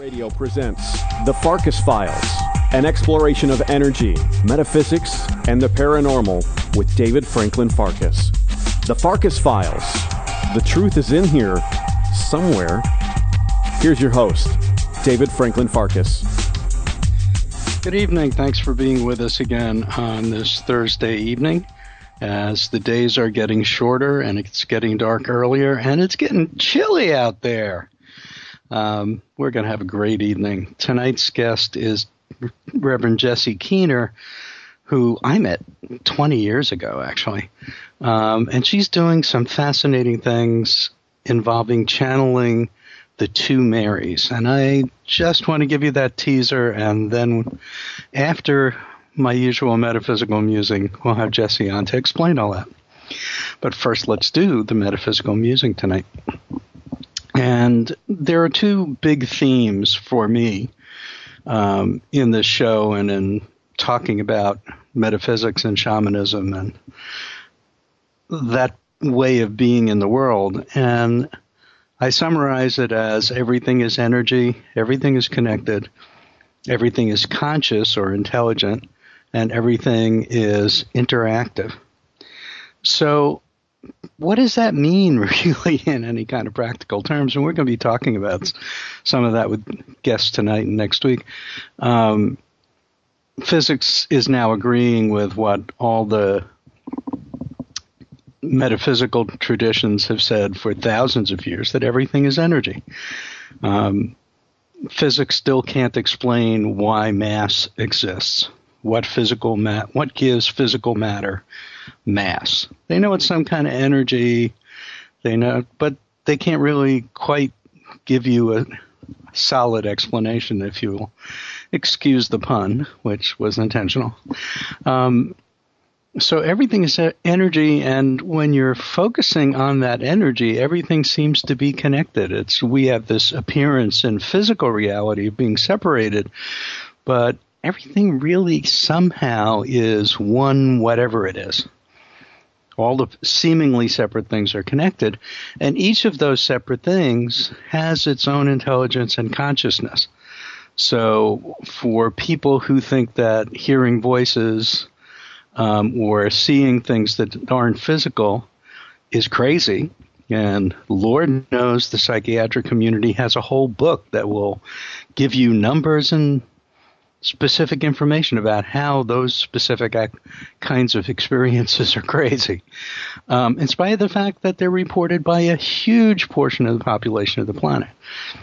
Radio presents The Farkas Files, an exploration of energy, metaphysics, and the paranormal with David Franklin Farkas. The Farkas Files. The truth is in here somewhere. Here's your host, David Franklin Farkas. Good evening. Thanks for being with us again on this Thursday evening. As the days are getting shorter and it's getting dark earlier and it's getting chilly out there. We're going to have a great evening. Tonight's guest is Reverend Jessie Keener, who I met 20 years ago, actually. And she's doing some fascinating things involving channeling the two Marys. And I just want to give you that teaser, and then after my usual metaphysical musing, we'll have Jessie on to explain all that. But first, let's do the metaphysical musing tonight. And there are two big themes for me in this show and in talking about metaphysics and shamanism and that way of being in the world. And I summarize it as everything is energy, everything is connected, everything is conscious or intelligent, and everything is interactive. So what does that mean really in any kind of practical terms? And we're going to be talking about some of that with guests tonight and next week. Physics is now agreeing with what all the metaphysical traditions have said for thousands of years, that everything is energy. Physics still can't explain why mass exists. What gives physical matter mass? They know it's some kind of energy. They know, but they can't really quite give you a solid explanation, if you will excuse the pun, which was intentional. So everything is energy, and when you're focusing on that energy, everything seems to be connected. We have this appearance in physical reality of being separated, but everything really somehow is one whatever it is. All the seemingly separate things are connected, and each of those separate things has its own intelligence and consciousness. So for people who think that hearing voices or seeing things that aren't physical is crazy, and Lord knows the psychiatric community has a whole book that will give you numbers and specific information about how those specific kinds of experiences are crazy, in spite of the fact that they're reported by a huge portion of the population of the planet.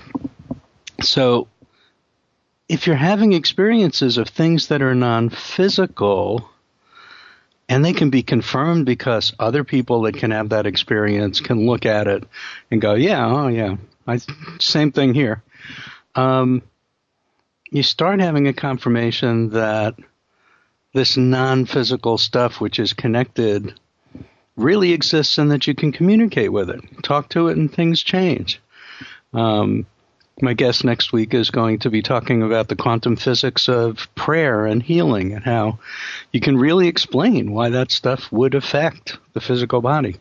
So if you're having experiences of things that are non-physical, and they can be confirmed because other people that can have that experience can look at it and go, same thing here. You start having a confirmation that this non-physical stuff, which is connected, really exists and that you can communicate with it, talk to it, and things change. My guest next week is going to be talking about the quantum physics of prayer and healing and how you can really explain why that stuff would affect the physical body.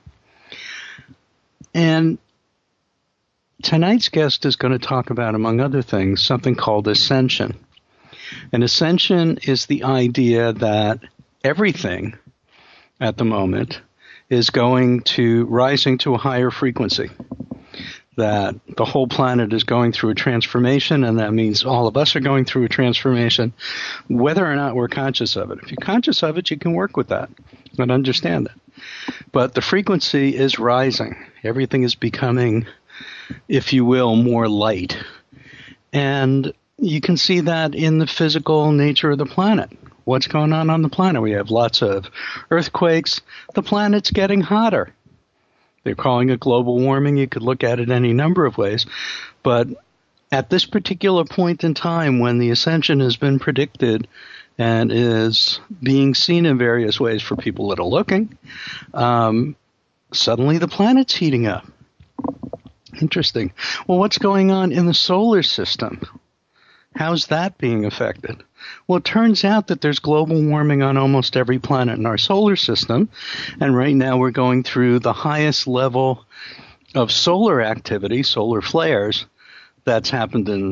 And tonight's guest is going to talk about, among other things, something called ascension. And ascension is the idea that everything at the moment is rising to a higher frequency. That the whole planet is going through a transformation, and that means all of us are going through a transformation, whether or not we're conscious of it. If you're conscious of it, you can work with that and understand it. But the frequency is rising. Everything is becoming, if you will, more light. And you can see that in the physical nature of the planet. What's going on the planet? We have lots of earthquakes. The planet's getting hotter. They're calling it global warming. You could look at it any number of ways. But at this particular point in time, when the ascension has been predicted and is being seen in various ways for people that are looking, suddenly the planet's heating up. Interesting. Well, what's going on in the solar system? How's that being affected? Well, it turns out that there's global warming on almost every planet in our solar system. And right now we're going through the highest level of solar activity, solar flares, that's happened in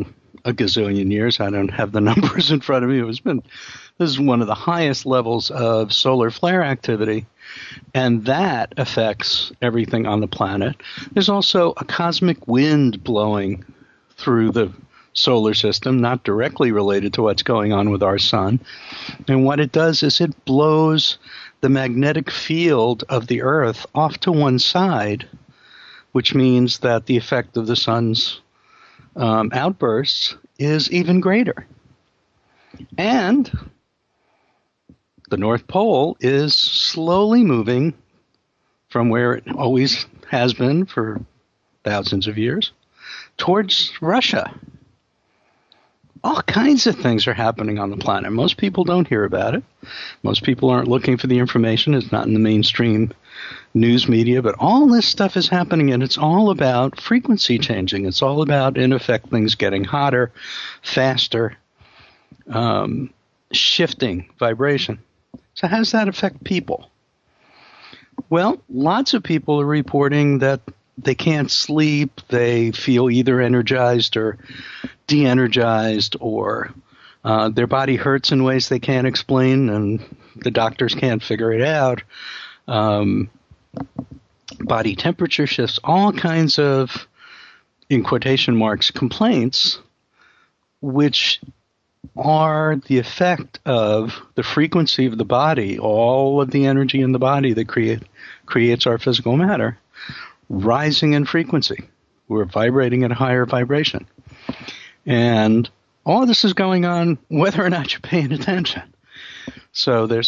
a gazillion years. I don't have the numbers in front of me. This is one of the highest levels of solar flare activity, and that affects everything on the planet. There's also a cosmic wind blowing through the solar system, not directly related to what's going on with our sun. And what it does is it blows the magnetic field of the Earth off to one side, which means that the effect of the sun's outbursts is even greater. And the North Pole is slowly moving from where it always has been for thousands of years towards Russia. All kinds of things are happening on the planet. Most people don't hear about it. Most people aren't looking for the information. It's not in the mainstream news media, but all this stuff is happening, and it's all about frequency changing. It's all about, in effect, things getting hotter, faster, shifting vibration. So how does that affect people? Well, lots of people are reporting that they can't sleep. They feel either energized or de-energized, or their body hurts in ways they can't explain, and the doctors can't figure it out. Body temperature shifts, all kinds of, in quotation marks, complaints, which are the effect of the frequency of the body, all of the energy in the body that creates our physical matter, rising in frequency. We're vibrating at a higher vibration. And all of this is going on whether or not you're paying attention. So there's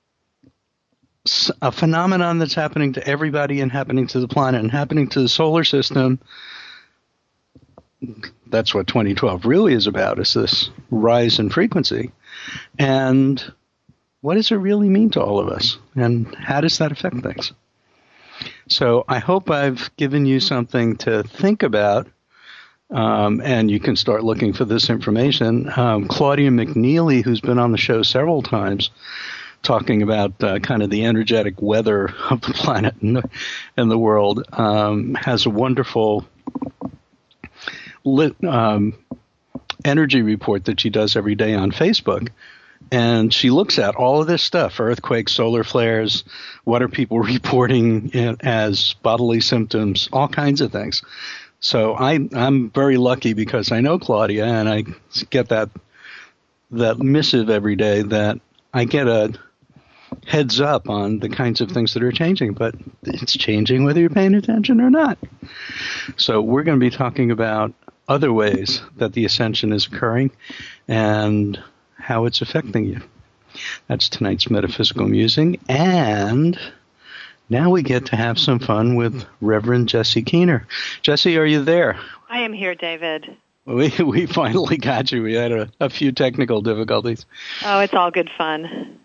a phenomenon that's happening to everybody and happening to the planet and happening to the solar system. That's what 2012 really is about, is this rise in frequency. And what does it really mean to all of us? And how does that affect things? So I hope I've given you something to think about, and you can start looking for this information. Claudia McNeely, who's been on the show several times, talking about kind of the energetic weather of the planet and the world, has a wonderful energy report that she does every day on Facebook. And she looks at all of this stuff, earthquakes, solar flares, what are people reporting as bodily symptoms, all kinds of things. So I'm very lucky because I know Claudia, and I get that missive every day that I get a heads up on the kinds of things that are changing. But it's changing whether you're paying attention or not. So we're going to be talking about other ways that the ascension is occurring and how it's affecting you. That's tonight's Metaphysical Musing. And now we get to have some fun with Reverend Jesse Keener. Jesse, are you there? I am here, David. We finally got you. We had a few technical difficulties. Oh, it's all good fun.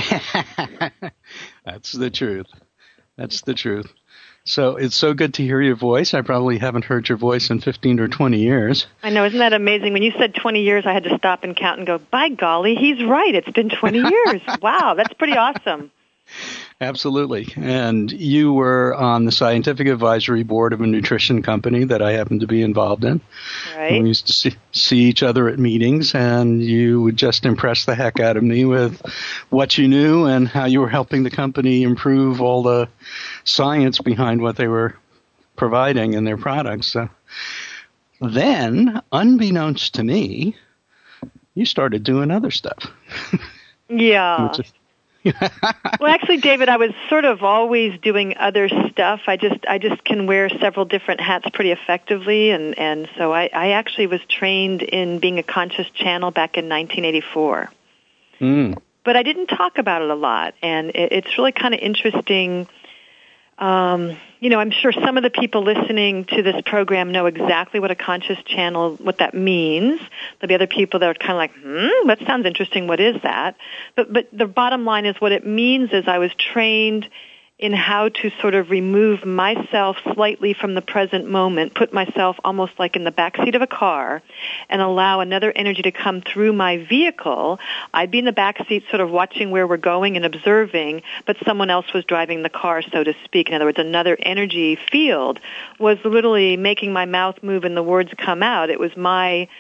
That's the truth. That's the truth. So it's so good to hear your voice. I probably haven't heard your voice in 15 or 20 years. I know. Isn't that amazing? When you said 20 years, I had to stop and count and go, by golly, he's right. It's been 20 years. Wow, that's pretty awesome. Absolutely. And you were on the scientific advisory board of a nutrition company that I happen to be involved in. Right. We used to see each other at meetings, and you would just impress the heck out of me with what you knew and how you were helping the company improve all the science behind what they were providing in their products. So then, unbeknownst to me, you started doing other stuff. Yeah. Well, actually, David, I was sort of always doing other stuff. I just can wear several different hats pretty effectively, and so I actually was trained in being a conscious channel back in 1984. But I didn't talk about it a lot, and it's really kind of interesting. I'm sure some of the people listening to this program know exactly what a conscious channel, what that means. There'll be other people that are kind of like, that sounds interesting. What is that? But the bottom line is what it means is I was trained in how to sort of remove myself slightly from the present moment, put myself almost like in the backseat of a car, and allow another energy to come through my vehicle. I'd be in the backseat sort of watching where we're going and observing, but someone else was driving the car, so to speak. In other words, another energy field was literally making my mouth move and the words come out. It was my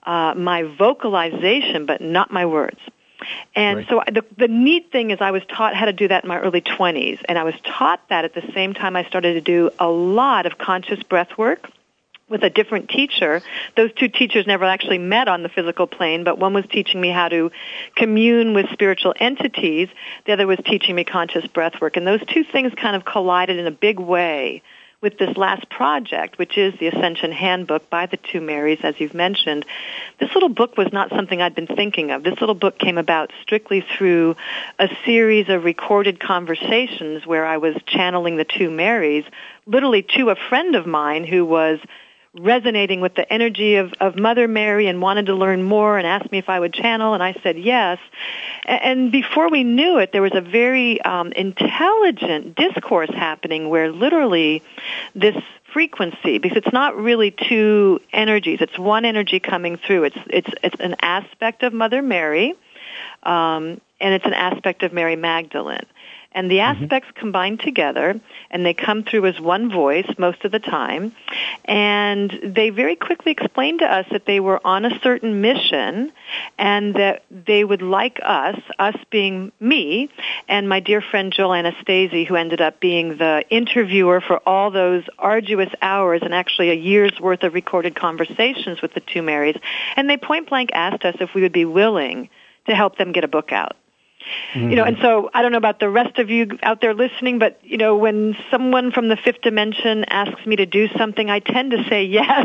my vocalization, but not my words. And right. so the neat thing is I was taught how to do that in my early 20s, and I was taught that at the same time I started to do a lot of conscious breath work with a different teacher. Those two teachers never actually met on the physical plane, but one was teaching me how to commune with spiritual entities. The other was teaching me conscious breath work. And those two things kind of collided in a big way with this last project, which is the Ascension Handbook by the two Marys, as you've mentioned. This little book was not something I'd been thinking of. This little book came about strictly through a series of recorded conversations where I was channeling the two Marys, literally to a friend of mine who was resonating with the energy of Mother Mary and wanted to learn more and asked me if I would channel, and I said yes. And before we knew it, there was a very intelligent discourse happening where literally this frequency, because it's not really two energies, it's one energy coming through. It's an aspect of Mother Mary, and it's an aspect of Mary Magdalene. And the aspects combine together, and they come through as one voice most of the time. And they very quickly explained to us that they were on a certain mission, and that they would like us being me, and my dear friend Joel Anastasi, who ended up being the interviewer for all those arduous hours and actually a year's worth of recorded conversations with the two Marys. And they point blank asked us if we would be willing to help them get a book out. You know, and so I don't know about the rest of you out there listening, but, you know, when someone from the fifth dimension asks me to do something, I tend to say yes.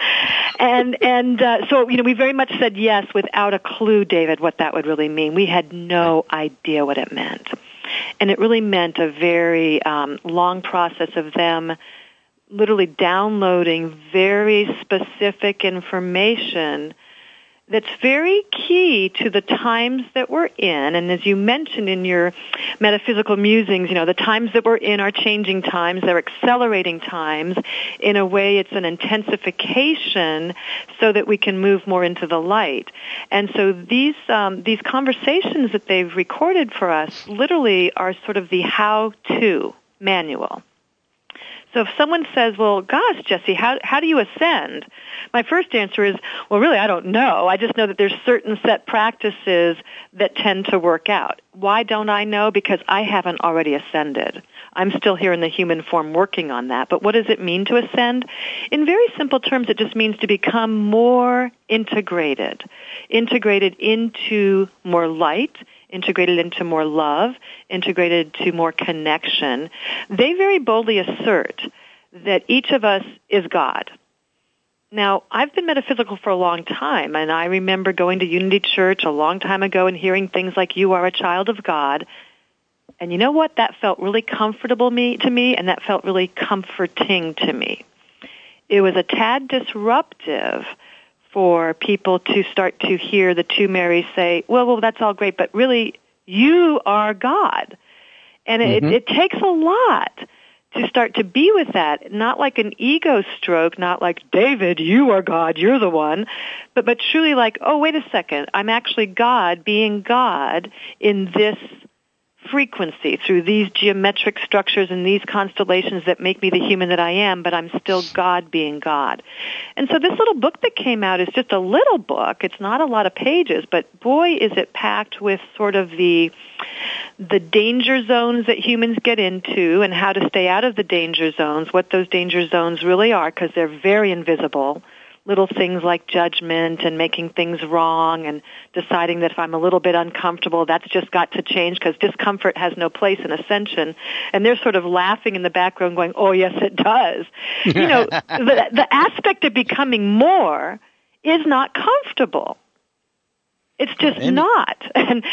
So, you know, we very much said yes without a clue, David, what that would really mean. We had no idea what it meant. And it really meant a very long process of them literally downloading very specific information that's very key to the times that we're in. And as you mentioned in your metaphysical musings, you know, the times that we're in are changing times. They're accelerating times. In a way, it's an intensification so that we can move more into the light. And so these conversations that they've recorded for us literally are sort of the how-to manual. So if someone says, well, gosh, Jesse, how do you ascend? My first answer is, well, really, I don't know. I just know that there's certain set practices that tend to work out. Why don't I know? Because I haven't already ascended. I'm still here in the human form working on that. But what does it mean to ascend? In very simple terms, it just means to become more integrated into more light, integrated into more love, integrated to more connection. They very boldly assert that each of us is God. Now, I've been metaphysical for a long time, and I remember going to Unity Church a long time ago and hearing things like, you are a child of God. And you know what? That felt really comfortable to me, and that felt really comforting to me. It was a tad disruptive for people to start to hear the two Marys say, well, that's all great, but really, you are God. And it takes a lot to start to be with that, not like an ego stroke, not like, David, you are God, you're the one, but truly like, oh, wait a second, I'm actually God being God in this frequency through these geometric structures and these constellations that make me the human that I am, but I'm still God being God. And so this little book that came out is just a little book. It's not a lot of pages, but boy, is it packed with sort of the danger zones that humans get into and how to stay out of the danger zones, what those danger zones really are, because they're very invisible. Little things like judgment and making things wrong and deciding that if I'm a little bit uncomfortable, that's just got to change because discomfort has no place in ascension. And they're sort of laughing in the background going, oh, yes, it does. You know, the aspect of becoming more is not comfortable. It's just not.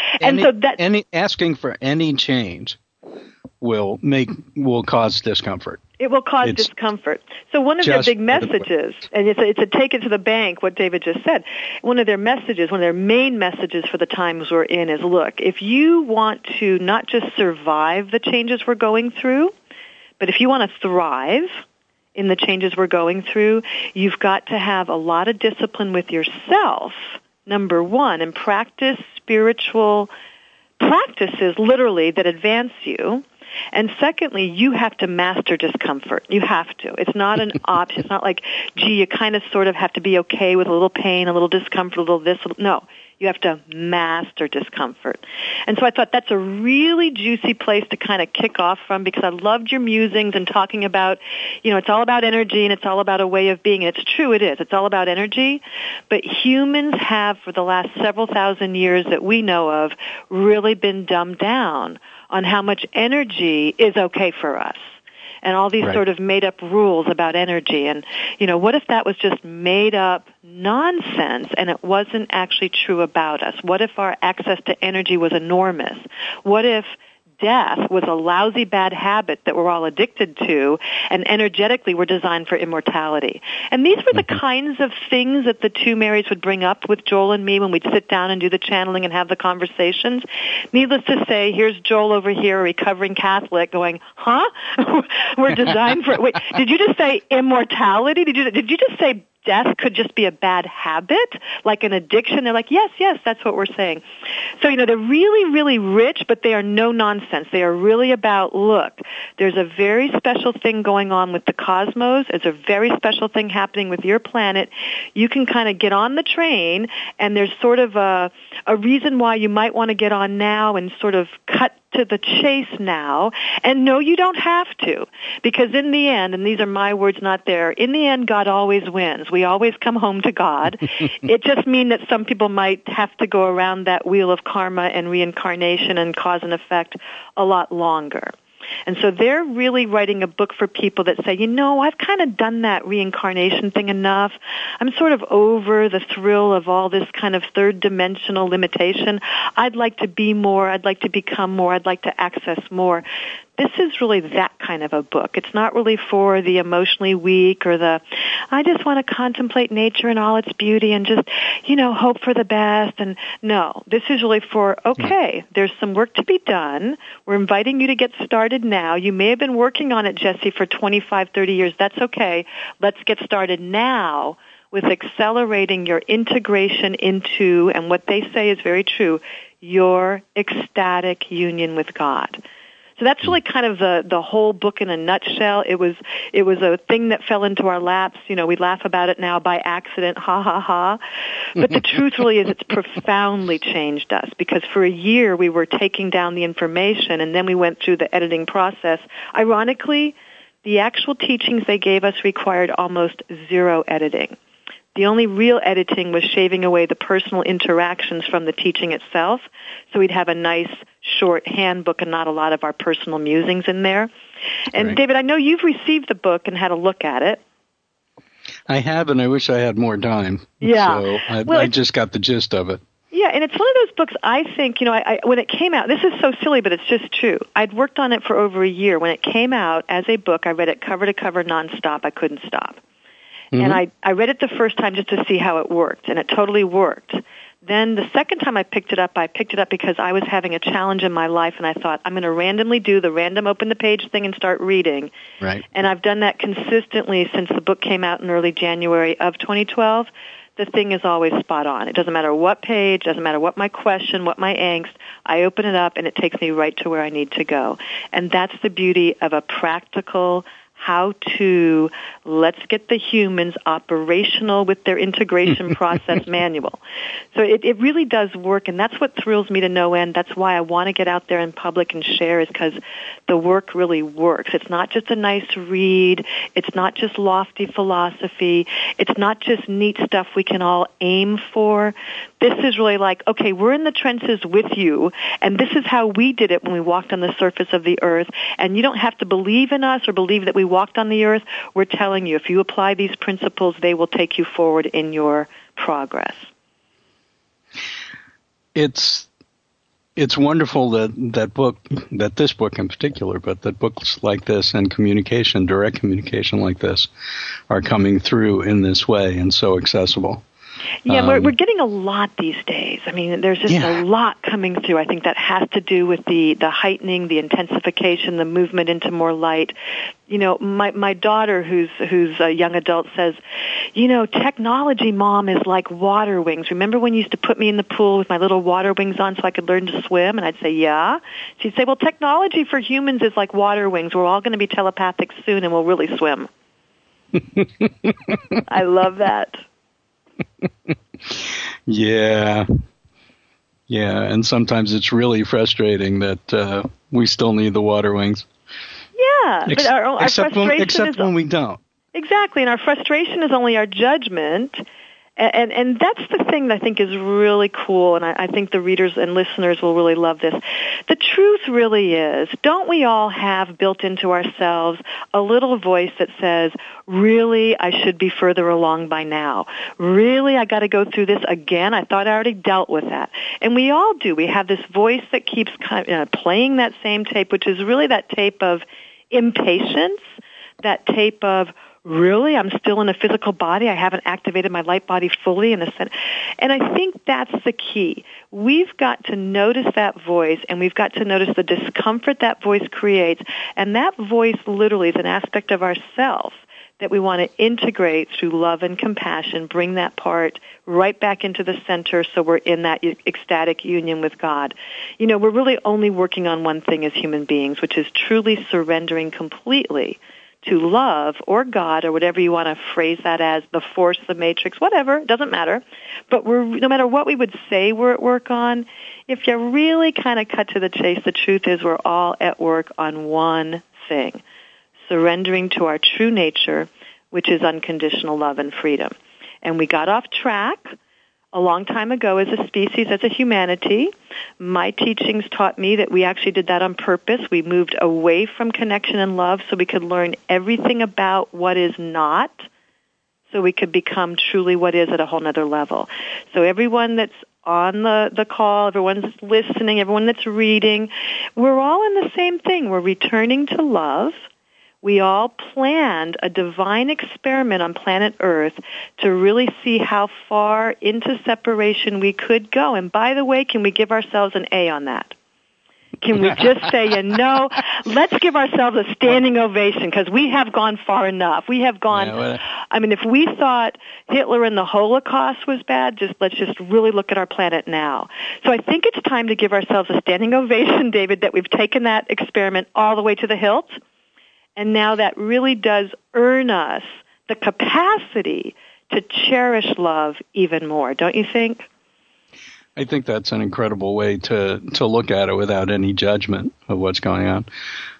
Asking for any change will cause discomfort. It will cause discomfort. So one of their big messages, and it's a take it to the bank, what David just said, one of their main messages for the times we're in is, look, if you want to not just survive the changes we're going through, but if you want to thrive in the changes we're going through, you've got to have a lot of discipline with yourself, number one, and practice spiritual practices, literally, that advance you. And secondly, you have to master discomfort. You have to. It's not an option. It's not like, gee, you kind of sort of have to be okay with a little pain, a little discomfort, a little this. No. You have to master discomfort. And so I thought that's a really juicy place to kind of kick off from, because I loved your musings and talking about, it's all about energy and it's all about a way of being. And it's true, it is. It's all about energy. But humans have, for the last several thousand years that we know of, really been dumbed down on how much energy is okay for us. And all these sort of made-up rules about energy. And, what if that was just made-up nonsense and it wasn't actually true about us? What if our access to energy was enormous? What if death was a lousy bad habit that we're all addicted to, and energetically we're designed for immortality? And these were the kinds of things that the two Marys would bring up with Joel and me when we'd sit down and do the channeling and have the conversations. Needless to say, here's Joel over here, a recovering Catholic, going, huh? We're designed for, wait, did you just say immortality? Did you just say death could just be a bad habit, like an addiction? They're like, yes, that's what we're saying. So, they're really, really rich, but they are no nonsense. They are really about, look, there's a very special thing going on with the cosmos. There's a very special thing happening with your planet. You can kind of get on the train, and there's sort of a reason why you might want to get on now and sort of cut to the chase now. And no, you don't have to, because in the end, and these are my words, not there, in the end, God always wins. We always come home to God. It just means that some people might have to go around that wheel of karma and reincarnation and cause and effect a lot longer. And so they're really writing a book for people that say, I've kind of done that reincarnation thing enough. I'm sort of over the thrill of all this kind of third-dimensional limitation. I'd like to be more. I'd like to become more. I'd like to access more. This is really that kind of a book. It's not really for the emotionally weak or I just want to contemplate nature in all its beauty and just, hope for the best. And no, this is really for, okay, there's some work to be done. We're inviting you to get started now. You may have been working on it, Jesse, for 25, 30 years. That's okay. Let's get started now with accelerating your integration into, and what they say is very true, your ecstatic union with God. So that's really kind of the whole book in a nutshell. It was a thing that fell into our laps. We laugh about it now by accident, ha ha ha. But the truth really is it's profoundly changed us, because for a year we were taking down the information and then we went through the editing process. Ironically, the actual teachings they gave us required almost zero editing. The only real editing was shaving away the personal interactions from the teaching itself, so we'd have a nice short handbook and not a lot of our personal musings in there. And David, I know you've received the book and had a look at it. I have, and I wish I had more time. Yeah. So I just got the gist of it. Yeah, and it's one of those books, I think, I when it came out, this is so silly, but it's just true. I'd worked on it for over a year. When it came out as a book, I read it cover to cover nonstop. I couldn't stop. Mm-hmm. And I read it the first time just to see how it worked, and it totally worked. Then the second time I picked it up because I was having a challenge in my life, and I thought, I'm going to randomly do the random open the page thing and start reading. Right. And I've done that consistently since the book came out in early January of 2012. The thing is always spot on. It doesn't matter what page, doesn't matter what my question, what my angst, I open it up and it takes me right to where I need to go. And that's the beauty of a practical how to let's get the humans operational with their integration process manual. So it really does work, and that's what thrills me to no end. That's why I want to get out there in public and share, is because the work really works. It's not just a nice read. It's not just lofty philosophy. It's not just neat stuff we can all aim for. This is really like, okay, we're in the trenches with you, and this is how we did it when we walked on the surface of the earth, and you don't have to believe in us or believe that we walked on the earth. We're telling you, if you apply these principles, they will take you forward in your progress. It's wonderful that this book in particular, but that books like this and direct communication like this, are coming through in this way and so accessible. Yeah, we're getting a lot these days. I mean, there's just a lot coming through. I think that has to do with the heightening, the intensification, the movement into more light. You know, my daughter, who's a young adult, says, you know, technology, Mom, is like water wings. Remember when you used to put me in the pool with my little water wings on so I could learn to swim? And I'd say, yeah. She'd say, well, technology for humans is like water wings. We're all going to be telepathic soon, and we'll really swim. I love that. Yeah, and sometimes it's really frustrating that we still need the water wings. Yeah, but our frustration except when we don't. Exactly, and our frustration is only our judgment. And that's the thing that I think is really cool, and I think the readers and listeners will really love this. The truth really is, don't we all have built into ourselves a little voice that says, really, I should be further along by now. Really, I got to go through this again? I thought I already dealt with that. And we all do. We have this voice that keeps playing that same tape, which is really that tape of impatience, that tape of, really, I'm still in a physical body. I haven't activated my light body fully in a sense. And I think that's the key. We've got to notice that voice, and we've got to notice the discomfort that voice creates. And that voice literally is an aspect of ourself that we want to integrate through love and compassion, bring that part right back into the center so we're in that ecstatic union with God. You know, we're really only working on one thing as human beings, which is truly surrendering completely to love or God or whatever you want to phrase that as, the force, the matrix, whatever, it doesn't matter. But no matter what we would say we're at work on, if you really kind of cut to the chase, the truth is we're all at work on one thing, surrendering to our true nature, which is unconditional love and freedom. And we got off track a long time ago as a species, as a humanity. My teachings taught me that we actually did that on purpose. We moved away from connection and love so we could learn everything about what is not, so we could become truly what is at a whole nother level. So everyone that's on the call, everyone that's listening, everyone that's reading, we're all in the same thing. We're returning to love. We all planned a divine experiment on planet Earth to really see how far into separation we could go. And by the way, can we give ourselves an A on that? Can we just say, let's give ourselves a standing ovation because we have gone far enough. We have gone, I mean, if we thought Hitler and the Holocaust was bad, let's just really look at our planet now. So I think it's time to give ourselves a standing ovation, David, that we've taken that experiment all the way to the hilt. And now that really does earn us the capacity to cherish love even more, don't you think? I think that's an incredible way to look at it without any judgment of what's going on.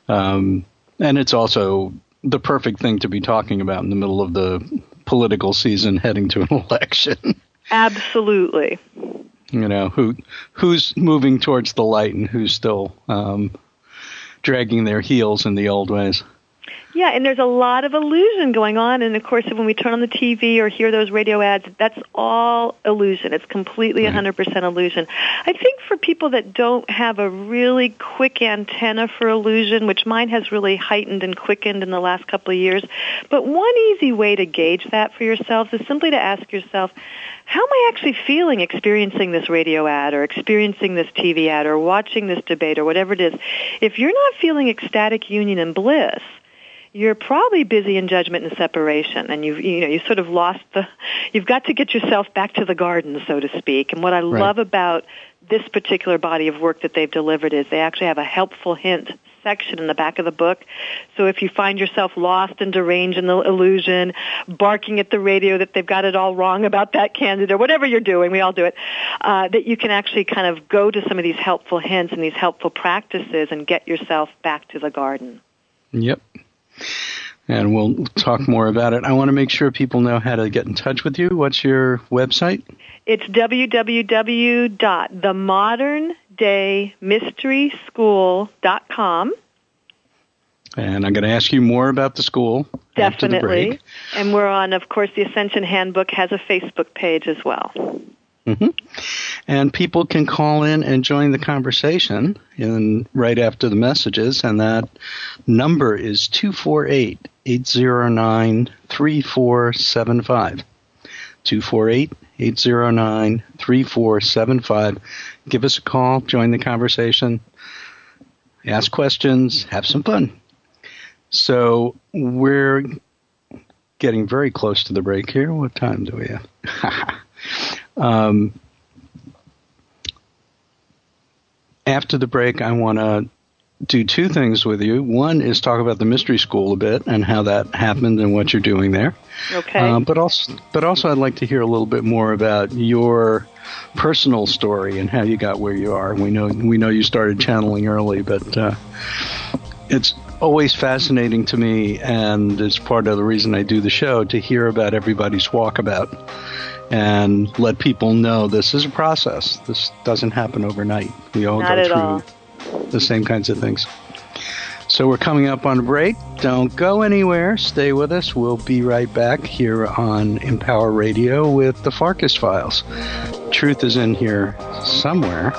And it's also the perfect thing to be talking about in the middle of the political season heading to an election. Absolutely. You know, who's moving towards the light and who's still dragging their heels in the old ways. Yeah, and there's a lot of illusion going on. And, of course, when we turn on the TV or hear those radio ads, that's all illusion. It's completely 100% illusion. I think for people that don't have a really quick antenna for illusion, which mine has really heightened and quickened in the last couple of years, but one easy way to gauge that for yourselves is simply to ask yourself, how am I actually feeling experiencing this radio ad or experiencing this TV ad or watching this debate or whatever it is? If you're not feeling ecstatic union and bliss, you're probably busy in judgment and separation, and you sort of lost you've got to get yourself back to the garden, so to speak. And what I love about this particular body of work that they've delivered is they actually have a helpful hint section in the back of the book. So if you find yourself lost and deranged in the illusion, barking at the radio that they've got it all wrong about that candidate, or whatever you're doing, we all do it, that you can actually kind of go to some of these helpful hints and these helpful practices and get yourself back to the garden. Yep. And we'll talk more about it. I want to make sure people know how to get in touch with you. What's your website? It's www.themoderndaymysteryschool.com. And I'm going to ask you more about the school. After the break. And we're on, of course, the Ascension Handbook has a Facebook page as well. Mm-hmm. And people can call in and join the conversation right after the messages, and that number is 248-809-3475. 248-809-3475. Give us a call, join the conversation, ask questions, have some fun. So we're getting very close to the break here. What time do we have? After the break, I want to do two things with you. One is talk about the Mystery School a bit and how that happened and what you're doing there. Okay. But also I'd like to hear a little bit more about your personal story and how you got where you are. We know you started channeling early, but it's always fascinating to me, and it's part of the reason I do the show, to hear about everybody's walkabout and let people know this is a process. This doesn't happen overnight. We all go through the same kinds of things. So we're coming up on a break. Don't go anywhere. Stay with us. We'll be right back here on Empower Radio with the Farkas Files. Truth is in here somewhere.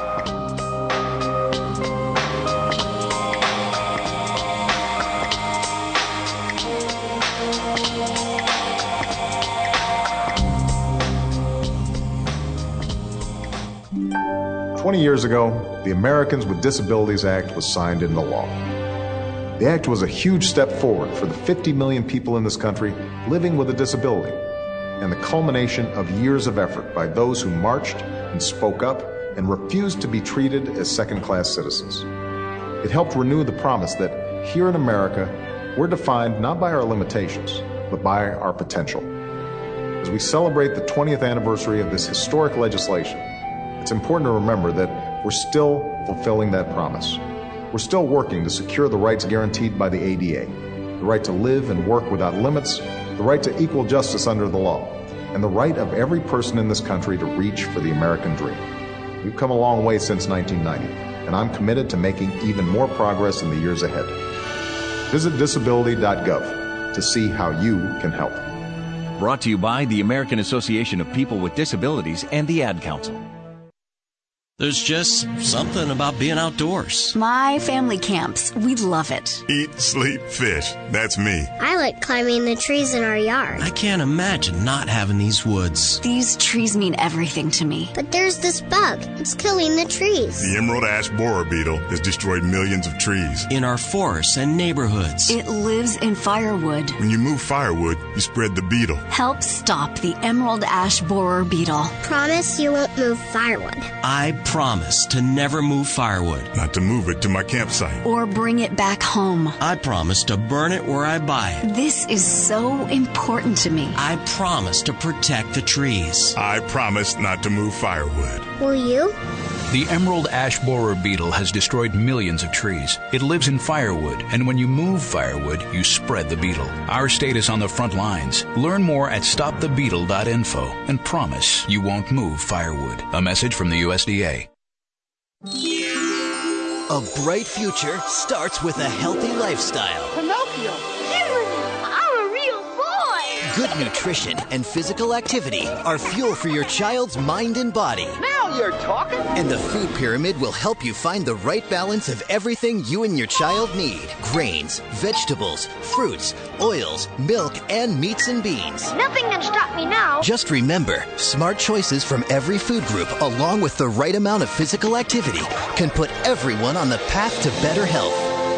Years ago, the Americans with Disabilities Act was signed into law. The act was a huge step forward for the 50 million people in this country living with a disability, and the culmination of years of effort by those who marched and spoke up and refused to be treated as second-class citizens. It helped renew the promise that here in America, we're defined not by our limitations, but by our potential. As we celebrate the 20th anniversary of this historic legislation, it's important to remember that we're still fulfilling that promise. We're still working to secure the rights guaranteed by the ADA, the right to live and work without limits, the right to equal justice under the law, and the right of every person in this country to reach for the American dream. We've come a long way since 1990, and I'm committed to making even more progress in the years ahead. Visit disability.gov to see how you can help. Brought to you by the American Association of People with Disabilities and the Ad Council. There's just something about being outdoors. My family camps. We love it. Eat, sleep, fish. That's me. I like climbing the trees in our yard. I can't imagine not having these woods. These trees mean everything to me. But there's this bug. It's killing the trees. The emerald ash borer beetle has destroyed millions of trees. In our forests and neighborhoods. It lives in firewood. When you move firewood, you spread the beetle. Help stop the emerald ash borer beetle. Promise you won't move firewood. I promise to never move firewood. Not to move it to my campsite. Or bring it back home. I promise to burn it where I buy it. This is so important to me. I promise to protect the trees. I promise not to move firewood. Will you? The emerald ash borer beetle has destroyed millions of trees. It lives in firewood, and when you move firewood, you spread the beetle. Our state is on the front lines. Learn more at stopthebeetle.info and promise you won't move firewood. A message from the USDA. A bright future starts with a healthy lifestyle. Pinocchio, I'm a real boy. Good nutrition and physical activity are fuel for your child's mind and body. Now you're talking. And the Food Pyramid will help you find the right balance of everything you and your child need. Grains, vegetables, fruits, oils, milk, and meats and beans. Nothing can stop me now. Just remember, smart choices from every food group along with the right amount of physical activity can put everyone on the path to better health.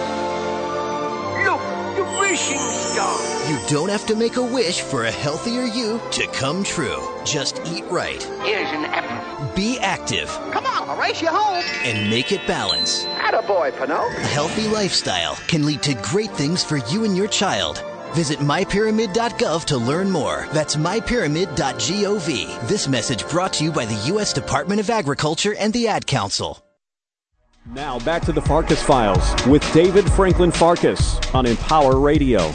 Look, the wishing star. You don't have to make a wish for a healthier you to come true. Just eat right. Here's an apple. Be active. Come on, I'll race you home. And make it balance. Attaboy, Pinocchio. A healthy lifestyle can lead to great things for you and your child. Visit mypyramid.gov to learn more. That's mypyramid.gov. This message brought to you by the U.S. Department of Agriculture and the Ad Council. Now back to the Farkas Files with David Franklin Farkas on Empower Radio.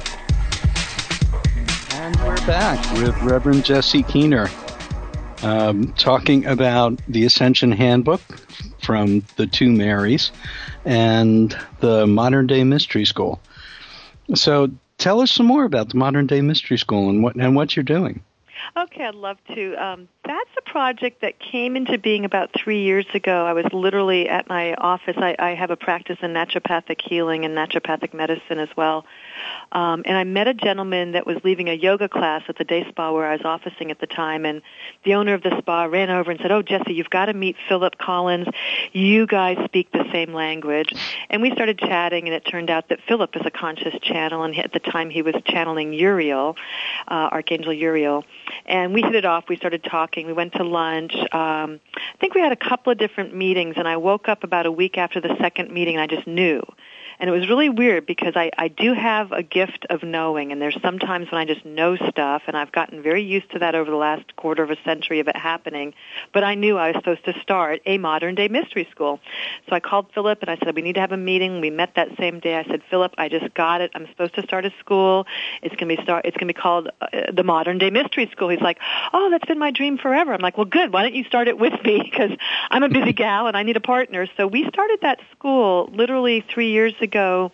And we're back with Reverend Jesse Keener, talking about the Ascension Handbook from the Two Marys and the Modern Day Mystery School. So tell us some more about the Modern Day Mystery School and what you're doing. Okay, I'd love to. That's a project that came into being about 3 years ago. I was literally at my office. I have a practice in naturopathic healing and naturopathic medicine as well. And I met a gentleman that was leaving a yoga class at the day spa where I was officing at the time, and the owner of the spa ran over and said, "Oh, Jesse, you've got to meet Philip Collins. You guys speak the same language." And we started chatting, and it turned out that Philip is a conscious channel, and at the time he was channeling Uriel, Archangel Uriel. And we hit it off. We started talking. We went to lunch. I think we had a couple of different meetings, and I woke up about a week after the second meeting, and I just knew. And it was really weird because I do have a gift of knowing, and there's sometimes when I just know stuff, and I've gotten very used to that over the last quarter of a century of it happening. But I knew I was supposed to start a modern-day mystery school. So I called Philip, and I said, we need to have a meeting. We met that same day. I said, Philip, I just got it. I'm supposed to start a school. It's going to be called the Modern-Day Mystery School. He's like, oh, that's been my dream forever. I'm like, well, good. Why don't you start it with me? Because I'm a busy gal, and I need a partner. So we started that school literally 3 years ago,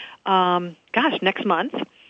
next month.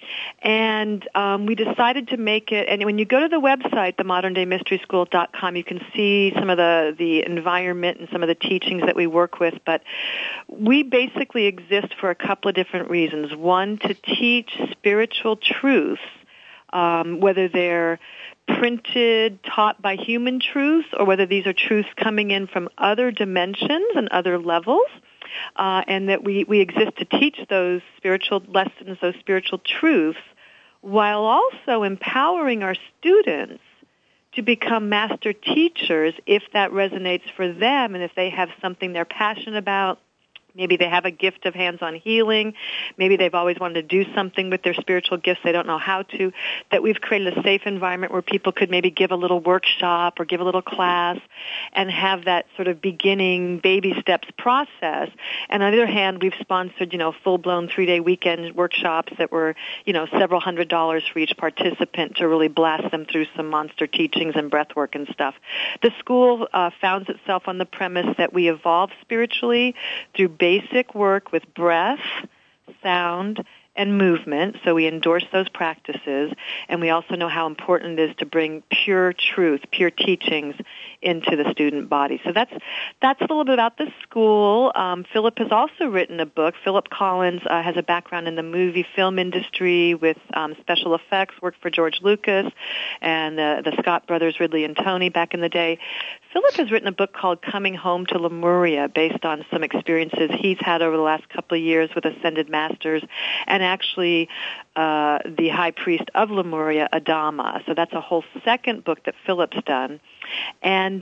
And we decided to make it, and when you go to the website, themoderndayMysterySchool.com, you can see some of the environment and some of the teachings that we work with. But we basically exist for a couple of different reasons. One, to teach spiritual truths, whether they're printed, taught by human truths, or whether these are truths coming in from other dimensions and other levels. And that we exist to teach those spiritual lessons, those spiritual truths, while also empowering our students to become master teachers if that resonates for them and if they have something they're passionate about. Maybe they have a gift of hands-on healing. Maybe they've always wanted to do something with their spiritual gifts. They don't know how to. That we've created a safe environment where people could maybe give a little workshop or give a little class and have that sort of beginning baby steps process. And on the other hand, we've sponsored, full-blown 3-day weekend workshops that were, several $100s for each participant to really blast them through some monster teachings and breath work and stuff. The school founds itself on the premise that we evolve spiritually through basic work with breath, sound, and movement, so we endorse those practices, and we also know how important it is to bring pure truth, pure teachings into the student body. So that's a little bit about the school. Philip has also written a book. Philip Collins has a background in the movie film industry with special effects, worked for George Lucas and the Scott brothers, Ridley and Tony, back in the day. Philip has written a book called Coming Home to Lemuria, based on some experiences he's had over the last couple of years with Ascended Masters, and actually the High Priest of Lemuria, Adama. So that's a whole second book that Philip's done. And,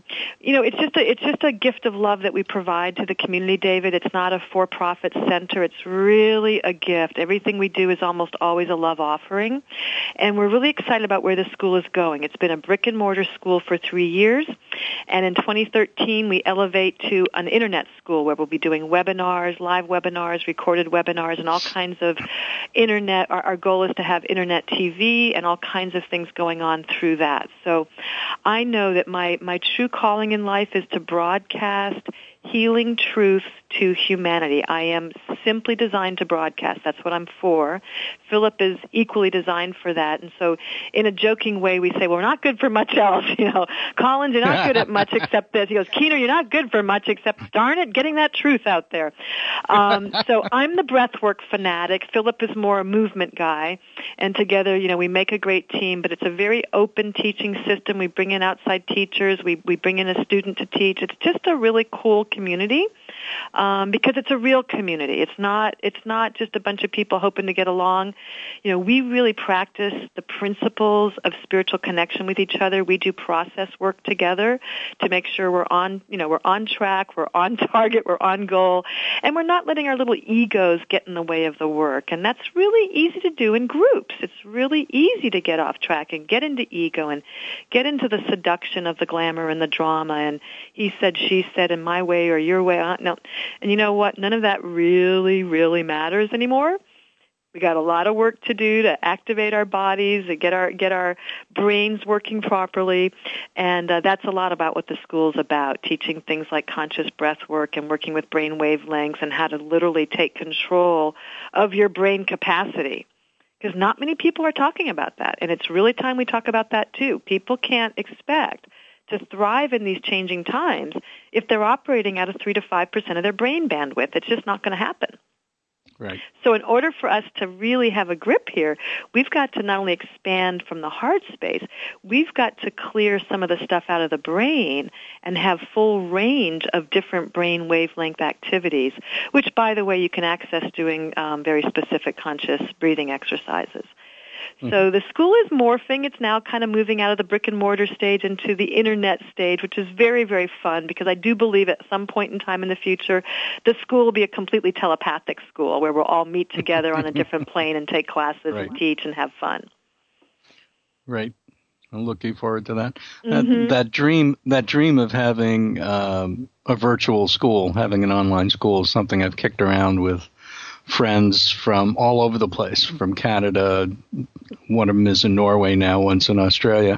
it's just a gift of love that we provide to the community, David. It's not a for-profit center. It's really a gift. Everything we do is almost always a love offering. And we're really excited about where the school is going. It's been a brick-and-mortar school for 3 years. And in 2013, we elevate to an internet school where we'll be doing webinars, live webinars, recorded webinars, and all kinds of internet. Our goal is to have internet TV and all kinds of things going on through that. So I know that my true calling in life is to broadcast healing truth to humanity. I am simply designed to broadcast. That's what I'm for. Philip is equally designed for that. And so in a joking way, we say, well, we're not good for much else. Collins, you're not good at much except this. He goes, Keener, you're not good for much except, darn it, getting that truth out there. So I'm the breathwork fanatic. Philip is more a movement guy. And together, we make a great team, but it's a very open teaching system. We bring in outside teachers. We bring in a student to teach. It's just a really cool community. Because it's a real community. It's not just a bunch of people hoping to get along. We really practice the principles of spiritual connection with each other. We do process work together to make sure we're on track, we're on target, we're on goal, and we're not letting our little egos get in the way of the work. And that's really easy to do in groups. It's really easy to get off track and get into ego and get into the seduction of the glamour and the drama and he said, she said, in my way or your way. No. And you know what? None of that really, really matters anymore. We got a lot of work to do to activate our bodies, to get our brains working properly, and that's a lot about what the school's about, teaching things like conscious breath work and working with brain wavelengths and how to literally take control of your brain capacity. Because not many people are talking about that, and it's really time we talk about that too. People can't expect to thrive in these changing times if they're operating at a 3 to 5% of their brain bandwidth. It's just not going to happen. Right. So in order for us to really have a grip here, we've got to not only expand from the heart space, we've got to clear some of the stuff out of the brain and have full range of different brain wavelength activities, which, by the way, you can access doing very specific conscious breathing exercises. So the school is morphing. It's now kind of moving out of the brick and mortar stage into the internet stage, which is very, very fun because I do believe at some point in time in the future, the school will be a completely telepathic school where we'll all meet together on a different plane and take classes and teach and have fun. Right. I'm looking forward to that. That dream of having a virtual school, having an online school is something I've kicked around with friends from all over the place, from Canada. One of them is in Norway now, one's in Australia,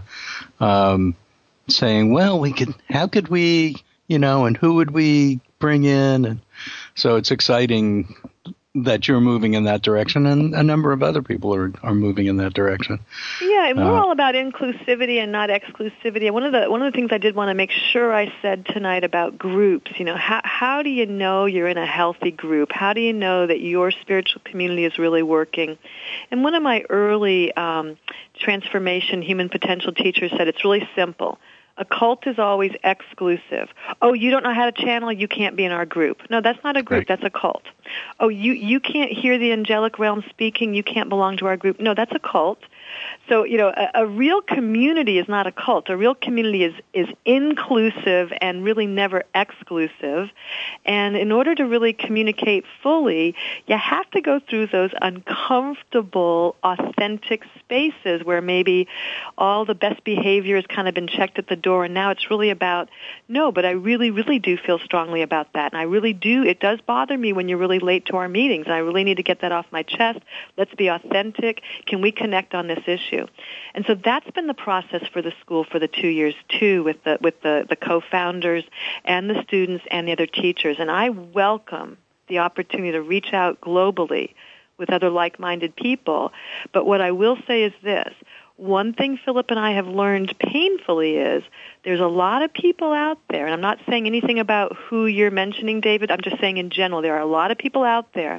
saying, well, how could we, and who would we bring in? And so it's exciting that you're moving in that direction, and a number of other people are moving in that direction. Yeah, and we're all about inclusivity and not exclusivity. One of the things I did want to make sure I said tonight about groups, how do you know you're in a healthy group? How do you know that your spiritual community is really working? And one of my early transformation human potential teachers said it's really simple. A cult is always exclusive. Oh, you don't know how to channel? You can't be in our group. No, that's not a group. Right. That's a cult. Oh, you can't hear the angelic realm speaking. You can't belong to our group. No, that's a cult. So, a real community is not a cult. A real community is inclusive and really never exclusive. And in order to really communicate fully, you have to go through those uncomfortable, authentic spaces where maybe all the best behavior has kind of been checked at the door, and now it's really about, no, but I really, really do feel strongly about that. And I really do. It does bother me when you're really late to our meetings, and I really need to get that off my chest. Let's be authentic. Can we connect on this issue? And so that's been the process for the school for the 2 years too, with the co-founders and the students and the other teachers. And I welcome the opportunity to reach out globally with other like-minded people. But what I will say is this. One thing Philip and I have learned painfully is there's a lot of people out there, and I'm not saying anything about who you're mentioning, David. I'm just saying in general, there are a lot of people out there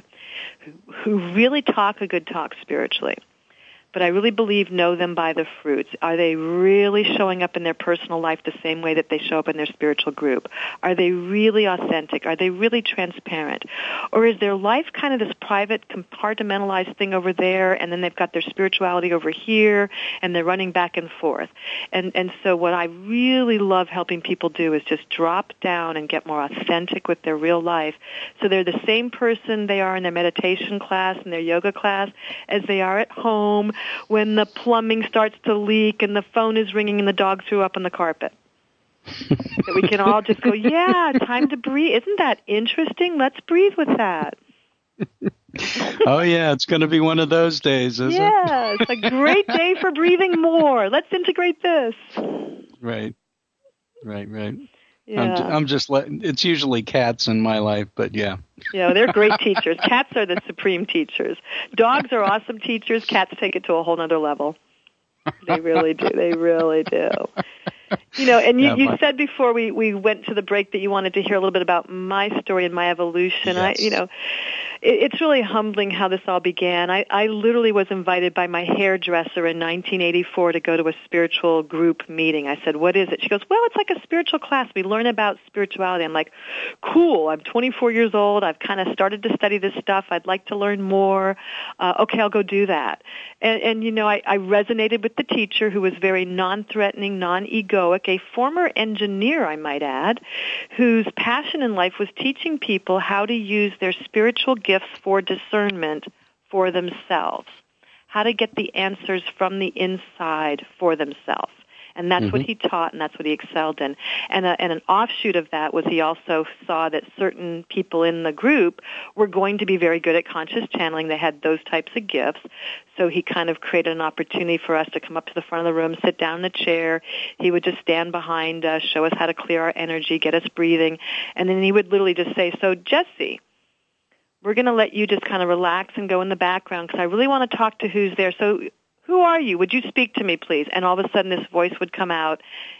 who really talk a good talk spiritually. But I really believe know them by the fruits. Are they really showing up in their personal life the same way that they show up in their spiritual group? Are they really authentic? Are they really transparent? Or is their life kind of this private, compartmentalized thing over there, and then they've got their spirituality over here, and they're running back and forth? And so what I really love helping people do is just drop down and get more authentic with their real life. So they're the same person they are in their meditation class and their yoga class as they are at home, when the plumbing starts to leak and the phone is ringing and the dog threw up on the carpet. That we can all just go, yeah, time to breathe. Isn't that interesting? Let's breathe with that. Oh, yeah, it's going to be one of those days, isn't it? Yeah, it's a great day for breathing more. Let's integrate this. Right. Yeah. I'm just it's usually cats in my life, but yeah. Yeah, they're great teachers. Cats are the supreme teachers. Dogs are awesome teachers. Cats take it to a whole other level. They really do. They really do. And you said before we went to the break that you wanted to hear a little bit about my story and my evolution. Yes. It's really humbling how this all began. I literally was invited by my hairdresser in 1984 to go to a spiritual group meeting. I said, what is it? She goes, well, it's like a spiritual class. We learn about spirituality. I'm like, cool. I'm 24 years old. I've kind of started to study this stuff. I'd like to learn more. Okay, I'll go do that. And I resonated with the teacher, who was very non-threatening, non-egoic, a former engineer, I might add, whose passion in life was teaching people how to use their spiritual gifts for discernment for themselves, how to get the answers from the inside for themselves. And that's what he taught, and that's what he excelled in. And an offshoot of that was he also saw that certain people in the group were going to be very good at conscious channeling. They had those types of gifts. So he kind of created an opportunity for us to come up to the front of the room, sit down in a chair. He would just stand behind us, show us how to clear our energy, get us breathing. And then he would literally just say, so Jesse, we're going to let you just kind of relax and go in the background because I really want to talk to who's there. So who are you? Would you speak to me, please? And all of a sudden this voice would come out,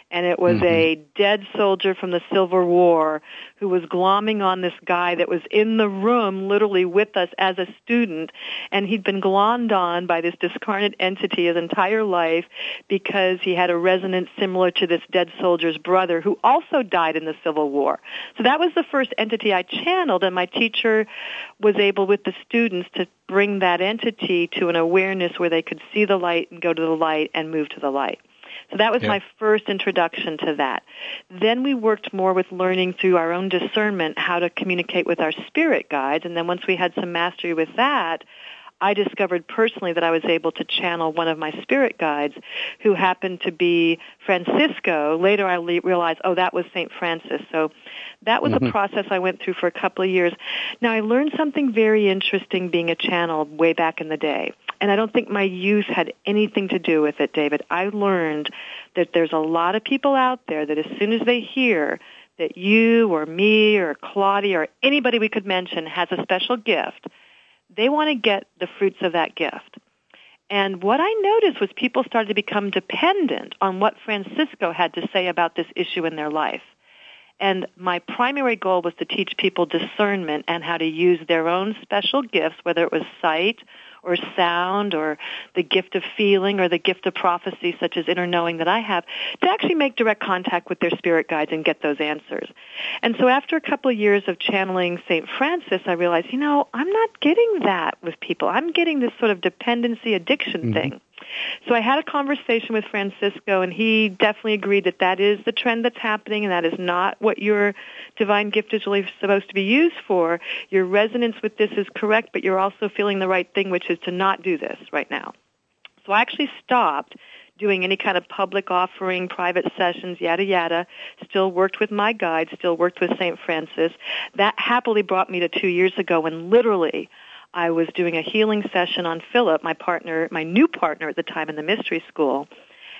And it was a dead soldier from the Civil War who was glomming on this guy that was in the room literally with us as a student. And he'd been glommed on by this discarnate entity his entire life because he had a resonance similar to this dead soldier's brother who also died in the Civil War. So that was the first entity I channeled, and my teacher was able with the students to bring that entity to an awareness where they could see the light and go to the light and move to the light. So that was my first introduction to that. Then we worked more with learning through our own discernment how to communicate with our spirit guides. And then once we had some mastery with that, I discovered personally that I was able to channel one of my spirit guides who happened to be Francisco. Later I realized, that was St. Francis. So that was a process I went through for a couple of years. Now, I learned something very interesting being a channel way back in the day. And I don't think my youth had anything to do with it, David. I learned that there's a lot of people out there that as soon as they hear that you or me or Claudia or anybody we could mention has a special gift, they want to get the fruits of that gift. And what I noticed was people started to become dependent on what Francisco had to say about this issue in their life. And my primary goal was to teach people discernment and how to use their own special gifts, whether it was sight or sound or the gift of feeling or the gift of prophecy, such as inner knowing that I have, to actually make direct contact with their spirit guides and get those answers. And so after a couple of years of channeling St. Francis, I realized, I'm not getting that with people. I'm getting this sort of dependency addiction thing. So I had a conversation with Francisco, and he definitely agreed that that is the trend that's happening, and that is not what your divine gift is really supposed to be used for. Your resonance with this is correct, but you're also feeling the right thing, which is to not do this right now. So I actually stopped doing any kind of public offering, private sessions, yada, yada, still worked with my guide, still worked with St. Francis. That happily brought me to 2 years ago when literally I was doing a healing session on Philip, my new partner at the time in the mystery school,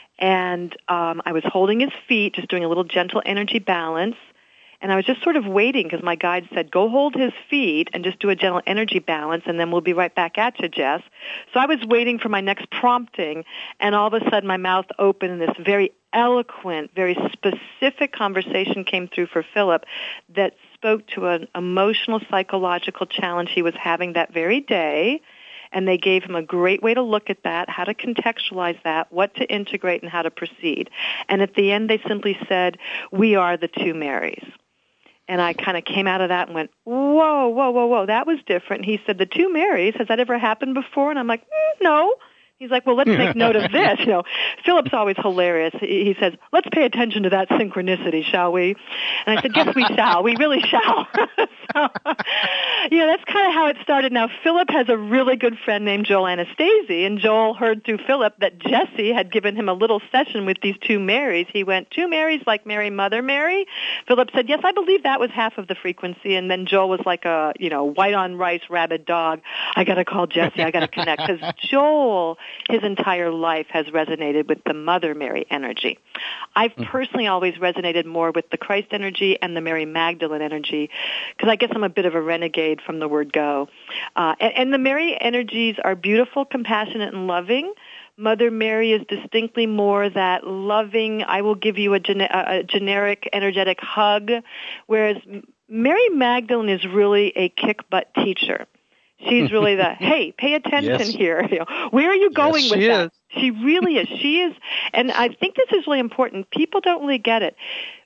and I was holding his feet, just doing a little gentle energy balance, and I was just sort of waiting because my guide said, go hold his feet and just do a gentle energy balance, and then we'll be right back at you, Jess. So I was waiting for my next prompting, and all of a sudden my mouth opened, and this very eloquent, very specific conversation came through for Philip that spoke to an emotional, psychological challenge he was having that very day, and they gave him a great way to look at that, how to contextualize that, what to integrate, and how to proceed. And at the end, they simply said, we are the two Marys. And I kind of came out of that and went, whoa, whoa, whoa, whoa, that was different. And he said, the two Marys, has that ever happened before? And I'm like, no. He's like, well, let's make note of this. Philip's always hilarious. He says, let's pay attention to that synchronicity, shall we? And I said, yes, we shall. We really shall. So, that's kind of how it started. Now, Philip has a really good friend named Joel Anastasi, and Joel heard through Philip that Jesse had given him a little session with these two Marys. He went, two Marys like Mary, Mother Mary? Philip said, yes, I believe that was half of the frequency. And then Joel was like a, white on rice, rabid dog. I got to call Jesse. I got to connect. Because Joel, his entire life has resonated with the Mother Mary energy. I've personally always resonated more with the Christ energy and the Mary Magdalene energy, because I guess I'm a bit of a renegade from the word go. And the Mary energies are beautiful, compassionate, and loving. Mother Mary is distinctly more that loving, I will give you a generic, energetic hug, whereas Mary Magdalene is really a kick-butt teacher. She's really the, hey, pay attention here. Where are you going with that? She really is. She is, and I think this is really important. People don't really get it.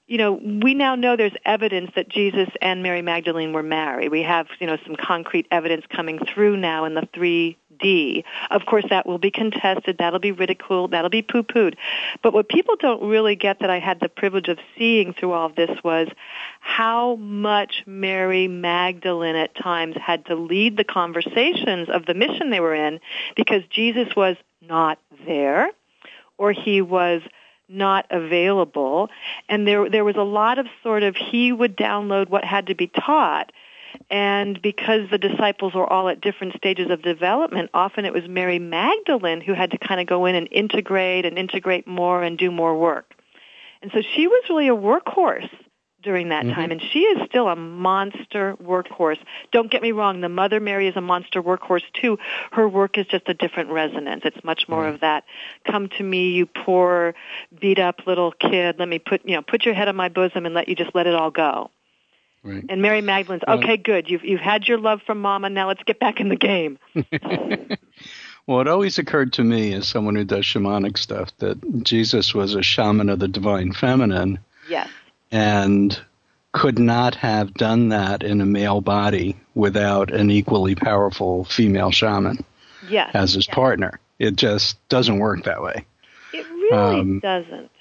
We now know there's evidence that Jesus and Mary Magdalene were married. We have, some concrete evidence coming through now in the 3D. Of course, that will be contested. That'll be ridiculed. That'll be poo-pooed. But what people don't really get that I had the privilege of seeing through all of this was how much Mary Magdalene at times had to lead the conversations of the mission they were in because Jesus was not there or he was not available, and there was a lot of sort of he would download what had to be taught, and because the disciples were all at different stages of development, often it was Mary Magdalene who had to kind of go in and integrate more and do more work. And so she was really a workhorse during that time, and she is still a monster workhorse. Don't get me wrong, the Mother Mary is a monster workhorse too. Her work is just a different resonance. It's much more of that, come to me, you poor, beat-up little kid, let me put your head on my bosom and let it all go. Right. And Mary Magdalene's, okay, good, you've had your love from Mama, now let's get back in the game. Well, it always occurred to me as someone who does shamanic stuff that Jesus was a shaman of the divine feminine. Yes. And could not have done that in a male body without an equally powerful female shaman as his partner. It just doesn't work that way. It really doesn't.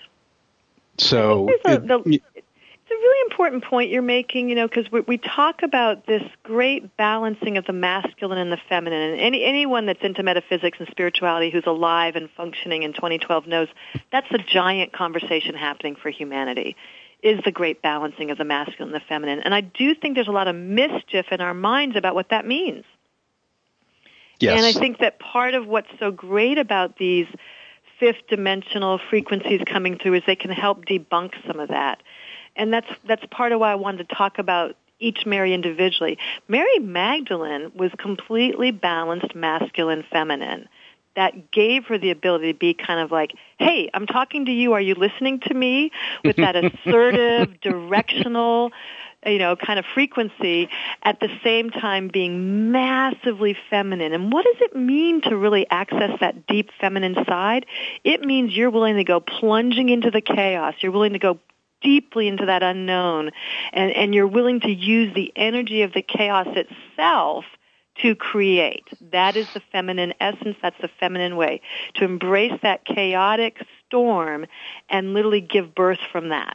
So it's a really important point you're making, because we talk about this great balancing of the masculine and the feminine. And anyone that's into metaphysics and spirituality who's alive and functioning in 2012 knows that's a giant conversation happening for humanity, is the great balancing of the masculine and the feminine. And I do think there's a lot of mischief in our minds about what that means. Yes. And I think that part of what's so great about these fifth dimensional frequencies coming through is they can help debunk some of that. And that's part of why I wanted to talk about each Mary individually. Mary Magdalene was completely balanced masculine feminine. That gave her the ability to be kind of like, hey, I'm talking to you, are you listening to me? With that assertive, directional, kind of frequency, at the same time being massively feminine. And what does it mean to really access that deep feminine side? It means you're willing to go plunging into the chaos. You're willing to go deeply into that unknown. And you're willing to use the energy of the chaos itself to create. That is the feminine essence. That's the feminine way. To embrace that chaotic storm and literally give birth from that.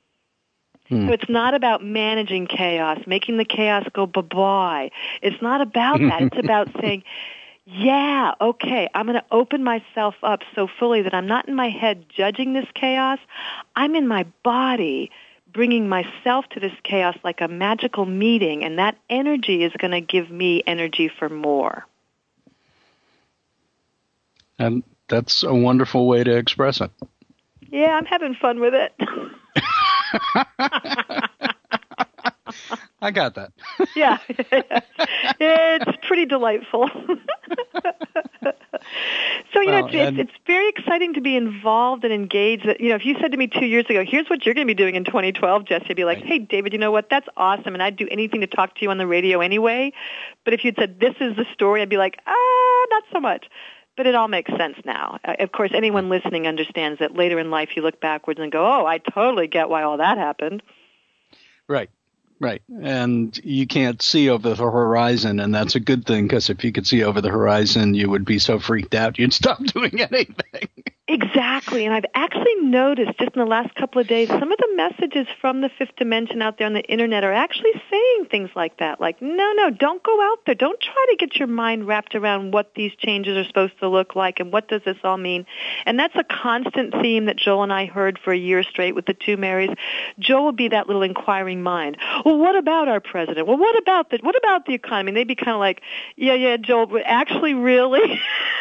So it's not about managing chaos, making the chaos go bye-bye. It's not about that. It's about saying, yeah, okay, I'm going to open myself up so fully that I'm not in my head judging this chaos. I'm in my body bringing myself to this chaos like a magical meeting, and that energy is going to give me energy for more. And that's a wonderful way to express it. Yeah, I'm having fun with it. I got that. Yeah. It's pretty delightful. So, it's very exciting to be involved and engaged. If you said to me 2 years ago, here's what you're going to be doing in 2012, Jesse, I'd be like, hey, David, you know what? That's awesome. And I'd do anything to talk to you on the radio anyway. But if you'd said, this is the story, I'd be like, not so much. But it all makes sense now. Of course, anyone listening understands that later in life you look backwards and go, oh, I totally get why all that happened. Right. And you can't see over the horizon, and that's a good thing, because if you could see over the horizon, you would be so freaked out you'd stop doing anything. Exactly. And I've actually noticed just in the last couple of days, some of the messages from the fifth dimension out there on the internet are actually saying things like that. Like, no, don't go out there. Don't try to get your mind wrapped around what these changes are supposed to look like and what does this all mean. And that's a constant theme that Joel and I heard for a year straight with the two Marys. Joel would be that little inquiring mind. Well, what about our president? Well, what about the economy? And they'd be kind of like, yeah, Joel, but actually, really?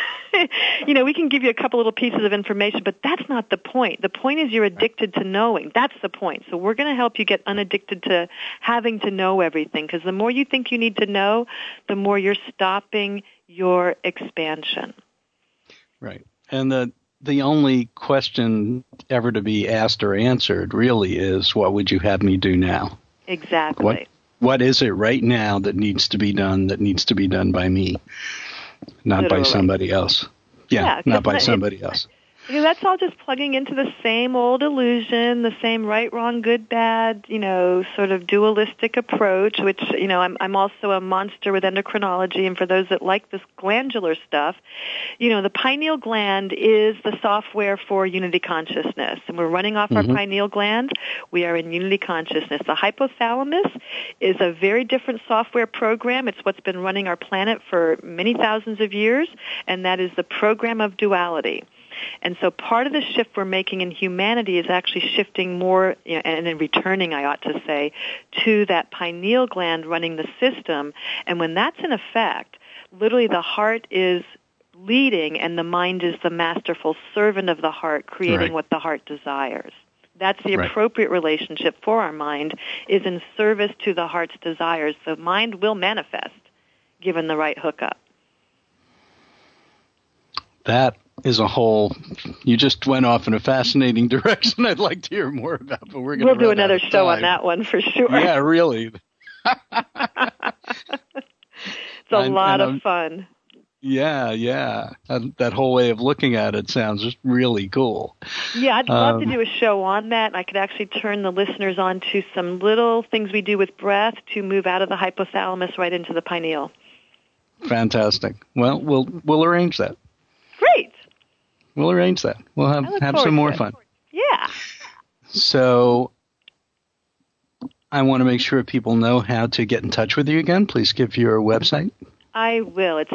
We can give you a couple little pieces of information, but that's not the point. The point is you're addicted to knowing. That's the point. So we're going to help you get unaddicted to having to know everything, because the more you think you need to know, the more you're stopping your expansion. Right. And the only question ever to be asked or answered really is, what would you have me do now? Exactly. What is it right now that needs to be done by me? Not Literally. By somebody else. Yeah, not by somebody else. That's all just plugging into the same old illusion, the same right, wrong, good, bad, sort of dualistic approach, which, I'm also a monster with endocrinology, and for those that like this glandular stuff, the pineal gland is the software for unity consciousness, and we're running off our pineal gland. We are in unity consciousness. The hypothalamus is a very different software program. It's what's been running our planet for many thousands of years, and that is the program of duality. And so part of the shift we're making in humanity is actually shifting more, and then returning, I ought to say, to that pineal gland running the system. And when that's in effect, literally the heart is leading and the mind is the masterful servant of the heart, creating what the heart desires. That's the appropriate relationship for our mind, is in service to the heart's desires. The mind will manifest given the right hookup. That is a whole, you just went off in a fascinating direction I'd like to hear more about, but we'll do another show on that one for sure. Yeah, really. It's a lot of fun. Yeah. That whole way of looking at it sounds just really cool. Yeah, I'd love to do a show on that, and I could actually turn the listeners on to some little things we do with breath to move out of the hypothalamus right into the pineal. Fantastic. Well, we'll arrange that. Great. We'll arrange that. We'll have some more fun. Yeah. So I want to make sure people know how to get in touch with you again. Please give your website. I will. It's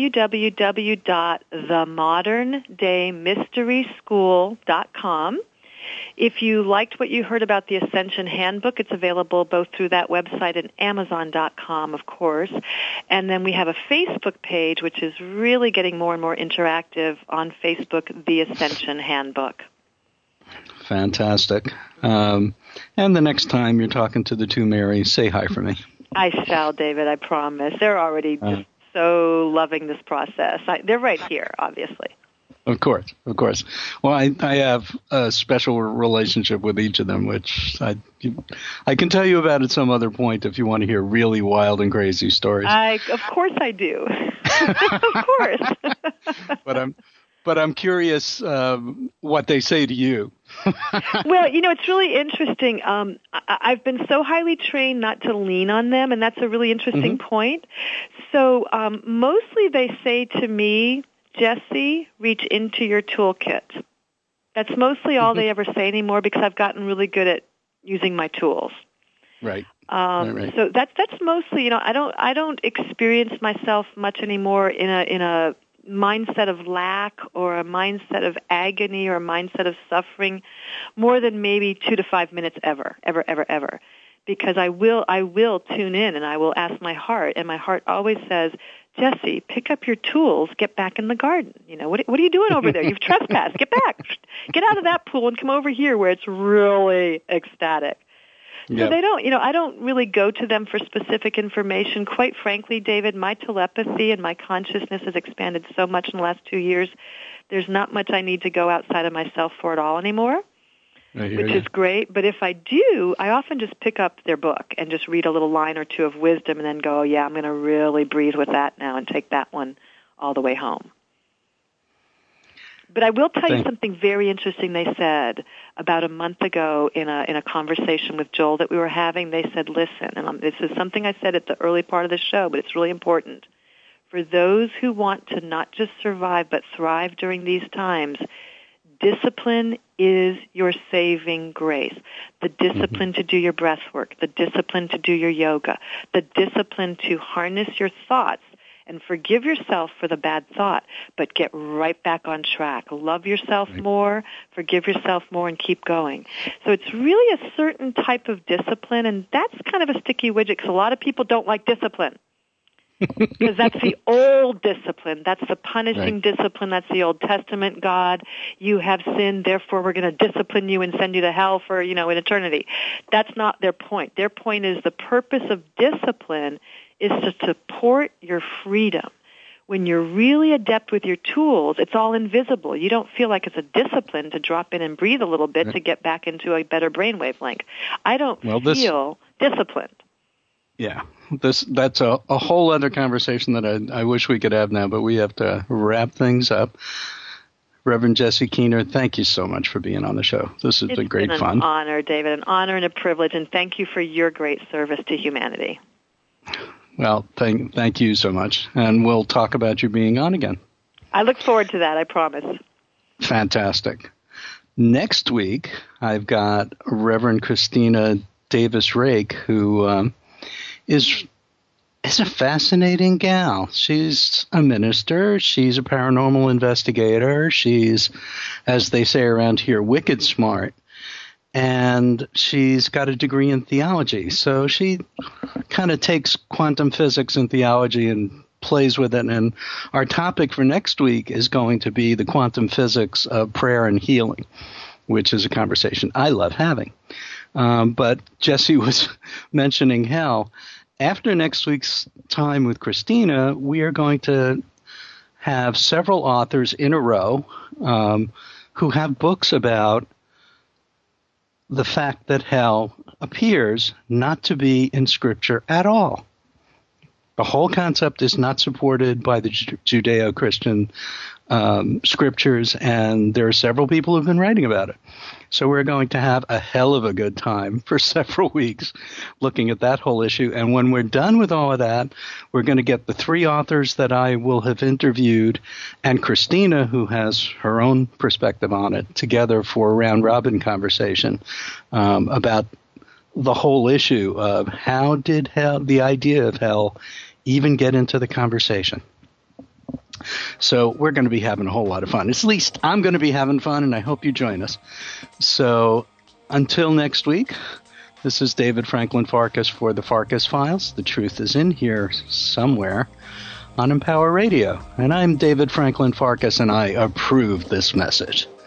www.themoderndaymysteryschool.com. If you liked what you heard about the Ascension Handbook, it's available both through that website and Amazon.com, of course. And then we have a Facebook page, which is really getting more and more interactive on Facebook, The Ascension Handbook. Fantastic. And the next time you're talking to the two Marys, say hi for me. I shall, David, I promise. They're already just so loving this process. They're right here, obviously. Of course. Well, I have a special relationship with each of them, which I can tell you about at some other point if you want to hear really wild and crazy stories. Of course I do. Of course. But I'm curious what they say to you. Well, it's really interesting. I've been so highly trained not to lean on them, and that's a really interesting point. So mostly they say to me, Jesse, reach into your toolkit. That's mostly all they ever say anymore because I've gotten really good at using my tools. Right. So that's mostly, I don't experience myself much anymore in a mindset of lack or a mindset of agony or a mindset of suffering more than maybe 2 to 5 minutes ever. Because I will tune in and I will ask my heart, and my heart always says, Jesse, pick up your tools, get back in the garden. What are you doing over there? You've trespassed. Get back. Get out of that pool and come over here where it's really ecstatic. So they don't, I don't really go to them for specific information. Quite frankly, David, my telepathy and my consciousness has expanded so much in the last 2 years. There's not much I need to go outside of myself for at all anymore, which is great. But if I do, I often just pick up their book and just read a little line or two of wisdom and then go, I'm going to really breathe with that now and take that one all the way home. But I will tell you something very interesting they said about a month ago in a conversation with Joel that we were having. They said, listen, and this is something I said at the early part of the show, but it's really important. For those who want to not just survive but thrive during these times, discipline is your saving grace. The discipline to do your breath work, the discipline to do your yoga, the discipline to harness your thoughts and forgive yourself for the bad thought, but get right back on track. Love yourself more, forgive yourself more, and keep going. So it's really a certain type of discipline, and that's kind of a sticky widget because a lot of people don't like discipline. Because that's the old discipline. That's the punishing discipline. That's the Old Testament God. You have sinned, therefore we're going to discipline you and send you to hell for, in eternity. That's not their point. Their point is the purpose of discipline is to support your freedom. When you're really adept with your tools, it's all invisible. You don't feel like it's a discipline to drop in and breathe a little bit to get back into a better brainwave link. I don't feel disciplined. Yeah, that's a whole other conversation that I wish we could have now, but we have to wrap things up. Reverend Jesse Keener, thank you so much for being on the show. This has been great fun. It's been an honor, David, an honor and a privilege, and thank you for your great service to humanity. Well, thank you so much, and we'll talk about you being on again. I look forward to that, I promise. Fantastic. Next week, I've got Reverend Christina Davis-Rake, who is a fascinating gal. She's a minister. She's a paranormal investigator. She's, as they say around here, wicked smart. And she's got a degree in theology. So she kind of takes quantum physics and theology and plays with it. And our topic for next week is going to be the quantum physics of prayer and healing. which is a conversation I love having. But Jesse was mentioning hell. After next week's time with Christina, we are going to have several authors in a row who have books about the fact that hell appears not to be in Scripture at all. The whole concept is not supported by the Judeo-Christian scriptures, and there are several people who have been writing about it. So we're going to have a hell of a good time for several weeks looking at that whole issue. And when we're done with all of that, we're going to get the 3 authors that I will have interviewed and Christina, who has her own perspective on it, together for a round-robin conversation about the whole issue of how did hell, the idea of hell, even get into the conversation. So we're going to be having a whole lot of fun. At least I'm going to be having fun, and I hope you join us. So until next week, this is David Franklin Farkas for the Farkas Files. The truth is in here somewhere on Empower Radio. And I'm David Franklin Farkas, and I approve this message.